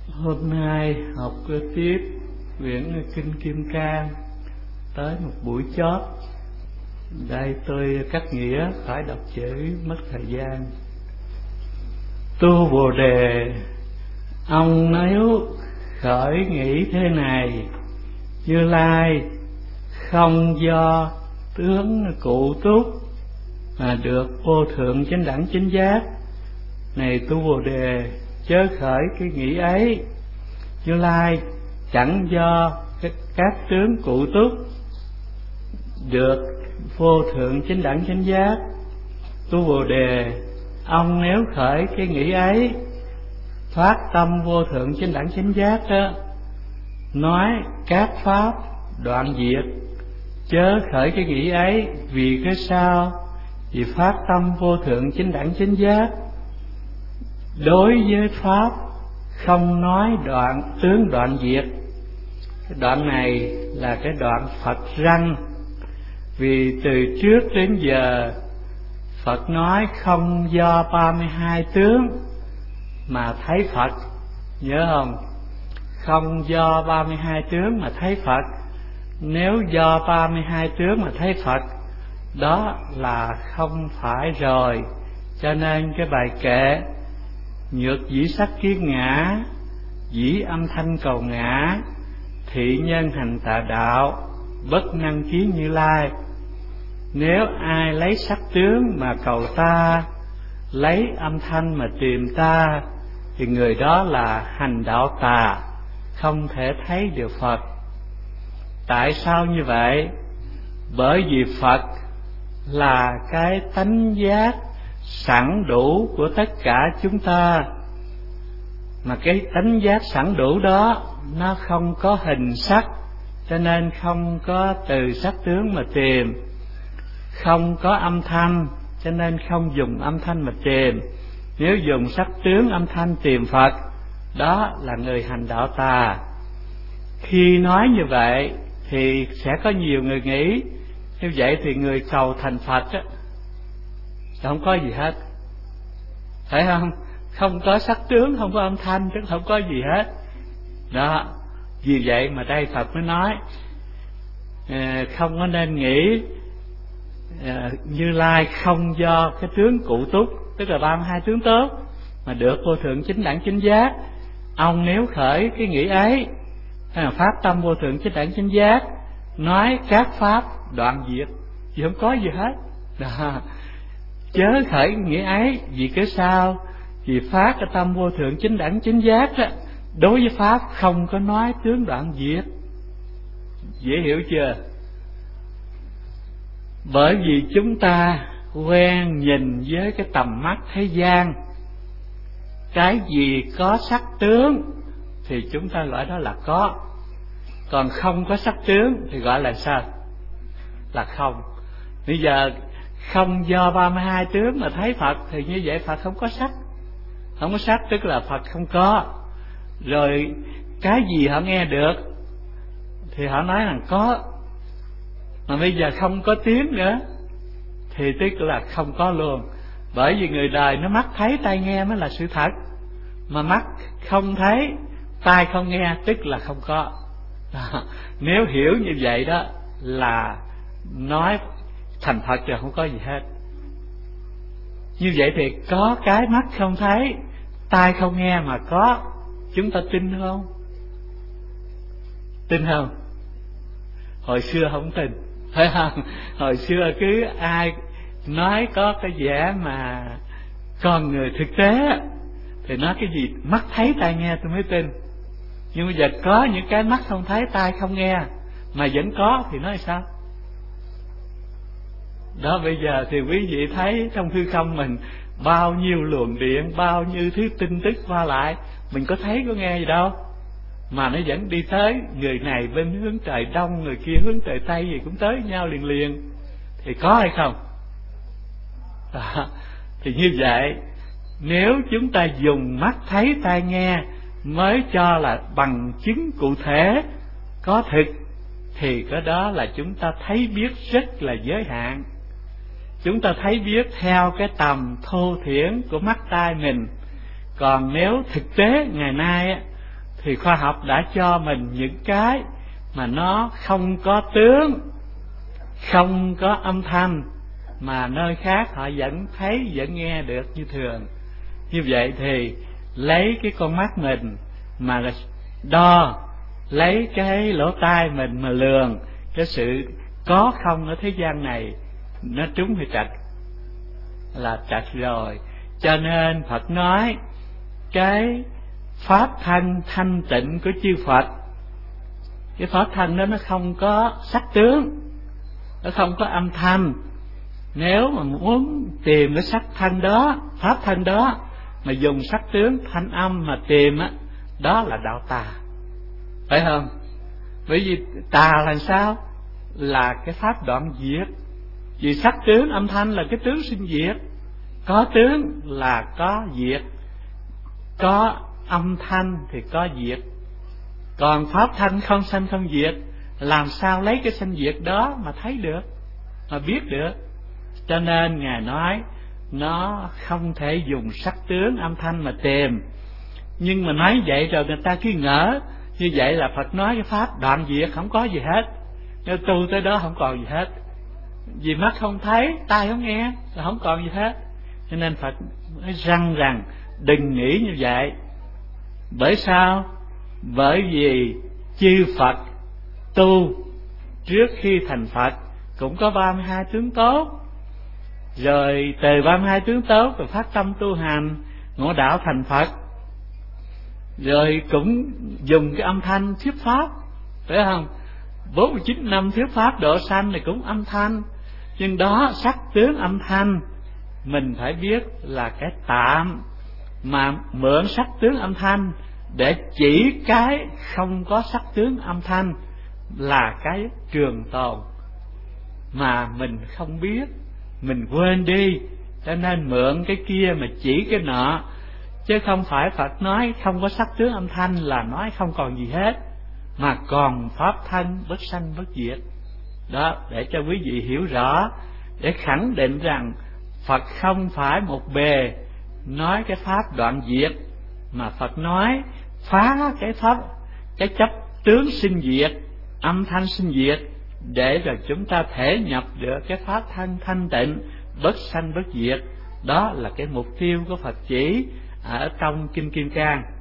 Hôm nay học tiếp quyển Kinh Kim Cang tới một buổi chót. Đây tôi cắt nghĩa, phải đọc chữ mất thời gian. Tu Bồ Đề, ông nếu khởi nghĩ thế này: Như Lai không do tướng cụ túc mà được vô thượng chánh đẳng chánh giác. Này tu Bồ Đề, chớ khởi cái nghĩ ấy. Như Lai chẳng do các tướng cụ túc được vô thượng chánh đẳng chánh giác. Tu Bồ Đề, ông nếu khởi cái nghĩ ấy, phát tâm vô thượng chánh đẳng chánh giác đó, nói các pháp đoạn diệt, chớ khởi cái nghĩ ấy. Vì cái sao? Vì phát tâm vô thượng chánh đẳng chánh giác đối với pháp không nói đoạn tướng đoạn diệt. Cái đoạn này là cái đoạn Phật răng. Vì từ trước đến giờ Phật nói không do 32 tướng mà thấy Phật, nhớ không? Không do 32 tướng mà thấy Phật. Nếu do 32 tướng mà thấy Phật, đó là không phải rồi. Cho nên cái bài kệ nhược dĩ sắc kiến ngã, dĩ âm thanh cầu ngã, thị nhân hành tà đạo, bất năng kiến Như Lai. Nếu ai lấy sắc tướng mà cầu ta, lấy âm thanh mà tìm ta, thì người đó là hành đạo tà, không thể thấy được Phật. Tại sao như vậy? Bởi vì Phật là cái tánh giác sẵn đủ của tất cả chúng ta. Mà cái tánh giác sẵn đủ đó nó không có hình sắc, cho nên không có từ sắc tướng mà tìm. Không có âm thanh, cho nên không dùng âm thanh mà tìm. Nếu dùng sắc tướng âm thanh tìm Phật, đó là người hành đạo tà. Khi nói như vậy thì sẽ có nhiều người nghĩ như vậy thì người cầu thành Phật á, không có gì hết, phải không? Không có sắc tướng, không có âm thanh, tức không có gì hết đó. Vì vậy mà đây Phật mới nói không có nên nghĩ Như Lai không do cái tướng cụ túc, tức là 32 tướng tốt mà được vô thượng chánh đẳng chánh giác. Ông nếu khởi cái nghĩ ấy, phát tâm vô thượng chánh đẳng chánh giác, nói các pháp đoạn diệt, thì không có gì hết đó. Chớ khởi cái nghĩ ấy. Vì cái sao? Vì phát cái tâm vô thượng chánh đẳng chánh giác đó, đối với pháp không có nói tướng đoạn diệt. Dễ hiểu chưa? Bởi vì chúng ta quen nhìn với cái tầm mắt thế gian, cái gì có sắc tướng thì chúng ta gọi đó là có, còn không có sắc tướng thì gọi là sao? Là không. Bây giờ không do 32 tướng mà thấy Phật thì như vậy Phật không có sắc. Không có sắc tức là Phật không có. Rồi cái gì họ nghe được thì họ nói rằng có, mà bây giờ không có tiếng nữa thì tức là không có luôn. Bởi vì người đời nó mắt thấy tai nghe mới là sự thật, mà mắt không thấy tai không nghe tức là không có đó. Nếu hiểu như vậy đó là nói thành Phật rồi, không có gì hết. Như vậy thì có cái mắt không thấy, tai không nghe mà có, chúng ta tin không? Tin không? Hồi xưa không tin, phải không? Hồi xưa cứ ai nói có cái vẻ mà con người thực tế thì nói cái gì mắt thấy tai nghe tôi mới tin. Nhưng bây giờ có những cái mắt không thấy tai không nghe mà vẫn có thì nói sao? Đó, bây giờ thì quý vị thấy trong hư không mình bao nhiêu luồng điện, bao nhiêu thứ tin tức qua lại, mình có thấy có nghe gì đâu, mà nó vẫn đi tới. Người này bên hướng trời đông, người kia hướng trời tây gì cũng tới nhau liền liền, thì có hay không? Đó. Thì như vậy, nếu chúng ta dùng mắt thấy tai nghe mới cho là bằng chứng cụ thể có thực, thì cái đó là chúng ta thấy biết rất là giới hạn. Chúng ta thấy biết theo cái tầm thô thiển của mắt tai mình. Còn nếu thực tế ngày nay thì khoa học đã cho mình những cái mà nó không có tướng, không có âm thanh, mà nơi khác họ vẫn thấy vẫn nghe được như thường. Như vậy thì lấy cái con mắt mình mà đo, lấy cái lỗ tai mình mà lường cái sự có không ở thế gian này, nó trúng hay trật? Là trật rồi. Cho nên Phật nói cái pháp thân thanh tịnh của chư Phật, cái pháp thân đó nó không có sắc tướng, nó không có âm thanh. Nếu mà muốn tìm cái sắc thân đó, pháp thân đó, mà dùng sắc tướng thanh âm mà tìm á, đó là đạo tà, phải không? Bởi vì tà là sao? Là cái pháp đoạn diệt. Vì sắc tướng âm thanh là cái tướng sinh diệt, có tướng là có diệt, có âm thanh thì có diệt. Còn pháp thanh không sanh không diệt, làm sao lấy cái sanh diệt đó mà thấy được, mà biết được? Cho nên Ngài nói nó không thể dùng sắc tướng âm thanh mà tìm. Nhưng mà nói vậy rồi người ta cứ ngỡ như vậy là Phật nói cái pháp đoạn diệt không có gì hết, nếu tu tới đó không còn gì hết, vì mắt không thấy, tai không nghe là không còn gì hết. Cho nên Phật nói rằng đừng nghĩ như vậy. Bởi sao? Bởi vì chư Phật tu trước khi thành Phật cũng có 32 tướng tốt, rồi từ 32 tướng tốt rồi phát tâm tu hành ngộ đạo thành Phật, rồi cũng dùng cái âm thanh thuyết pháp, phải không? 49 năm thuyết pháp độ sanh này cũng âm thanh. Nhưng đó sắc tướng âm thanh mình phải biết là cái tạm, mà mượn sắc tướng âm thanh để chỉ cái không có sắc tướng âm thanh là cái trường tồn, mà mình không biết, mình quên đi, cho nên mượn cái kia mà chỉ cái nọ. Chứ không phải Phật nói không có sắc tướng âm thanh là nói không còn gì hết, mà còn pháp thân bất sanh bất diệt. Đó, để cho quý vị hiểu rõ, để khẳng định rằng Phật không phải một bề nói cái pháp đoạn diệt, mà Phật nói phá cái pháp, cái chấp tướng sinh diệt, âm thanh sinh diệt, để rồi chúng ta thể nhập được cái pháp thân thanh tịnh bất sanh bất diệt. Đó là cái mục tiêu của Phật chỉ ở trong Kinh Kim Cang.